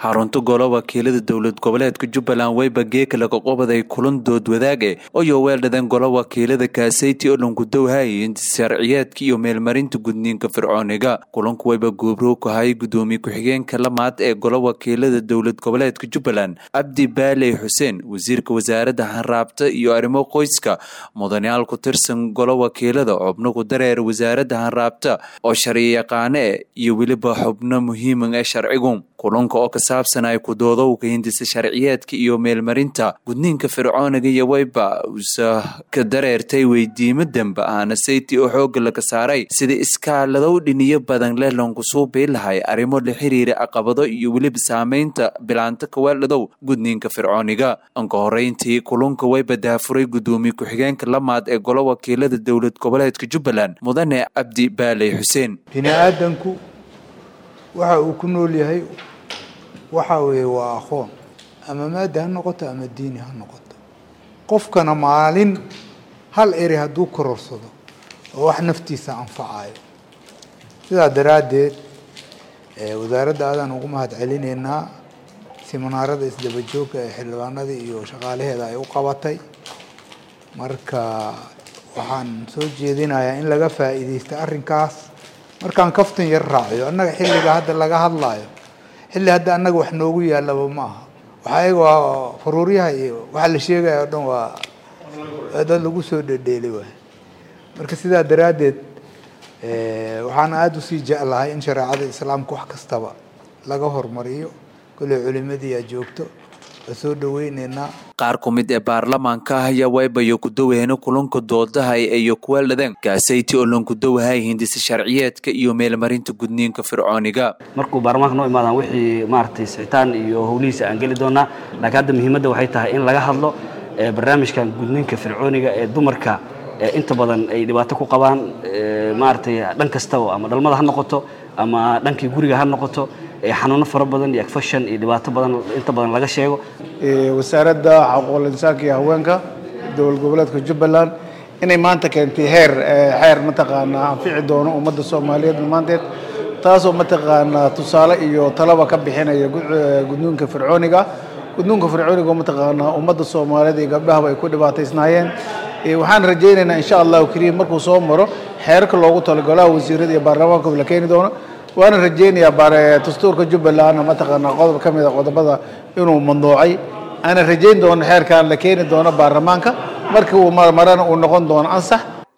xarunta golaha wakiilada dowlad goboleedka Jubbaland way bageeka laga qobaday kulan dood wadaage oo weeldhadan golaha wakiilada Kaasayti oo lagu dawhaayay sharciyeedka iyo meelmarinta gudniinka fircooniga kulanku wayba goobro ku hay gudoomiye ku-xigeenka lamaad ee golaha wakiilada dowlad goboleedka Jubbaland Abdi Baaley Xuseen wasiirka wasaaradda hanraabta iyo arrimo qoyska mudanayaal ku tirsan golaha wakiilada xubno ku dareer wasaaradda hanraabta oo sharci yaqaane iyo waliba xubno muhiim ah sharcigu kulanka oo ka saabsan ay ku doodowga hindisa sharciyeedka iyo meelmarinta gudniinka fircooniga iyo wayba ka dareertay weydiimo dambe ahna sayti oo xoog laga saaray sida iskaaladow dhiniyo badan leh loonku soo beelahay arrimo la xiriira caqabado iyo waliba saameynta bilaanta ka weeldhadow gudniinka fircooniga anka horeyntii kulanka wayba daafuray gudoomiye ku-xigeenka lamaad ee golaha wakiilada dowlad goboleedka Jubbaland mudane Abdi Baaley Xuseen bini'aadanku waxa uu ku nool yahay waxa weeye waa aqoon ama maada ha noqoto ama diini ha noqoto qofkana maalin hal eri hadduu kororsado oo wax naftiisa anfacayo sidaa daraaddeed wasaaradda aadaan ugu mahadcelinaynaa siminaarada isdaba joogga ee xildhibaanada iyo shaqaalaheeda ay u qabatay marka waxaan soo jeedinayaa in laga faa'iideysto arrinkaas markaan kaftan yar raaciyo annaga xilliga hadda laga hadlaayo xilli hadda annaga wax noogu yaalaba ma aha waxa ayaga waa faruuryaha iyo waxa la sheegaya oo dhan waa dad lagu soo dhedheelay waay marka sidaa daraaddeed waxaan aada usii jeclahay in shareecada islaamka wax kastaba laga hormariyo kule culimadii aa joogto soo dhaweyneynaa qaar ku mid ee baarlamaanka ayaa waybayo ku daweyno kulanka doodaha iyo kuweeldhadan Kaasayti oo lagu dawhaay hindisa sharciyeedka iyo meelmarinta gudniinka fircooniga markuu baarlamaanka noo imaadaan wixii maartay sicitaan iyo howlihiisa aan gali doonaa laakiin hadda muhiimadda waxay tahay in laga hadlo barnaamijkan gudniinka fircooniga ee dumarka inta badan ay dhibaato ku qabaan maartay dhan kasta ama dhalmada ha noqoto ama dhankii guriga ha noqoto xanuuno fara badan iyo infection iyo dhibaato badan inta badan laga sheego wasaaradda xuquuqul insaanka iyo haweenka dowlad goboleedka Jubbaland inay maanta keentay xeer mataqaana anfici doono ummadda Soomaaliyeed maanteed taasoo mataqaana tusaale iyo talaba ka bixinaya gudniinka fircooniga mataqaana ummadda Soomaaliyeed iyo gabdhaha ay ku dhibaataysnaayeen waxaan rajaynaynaa insha Allah kariim markuu soo maro xeerka loogu talagalo wasiirada iyo baarlamaanka la keeni doono waana rajaynayaa dastuurka Jubbaland mataqaana qodob ka mid ah qodobada inuu mamnuucay ana rajayn doono xeerkan la keeni doono baarlamaanka markii uu marana uu noqon doono ansax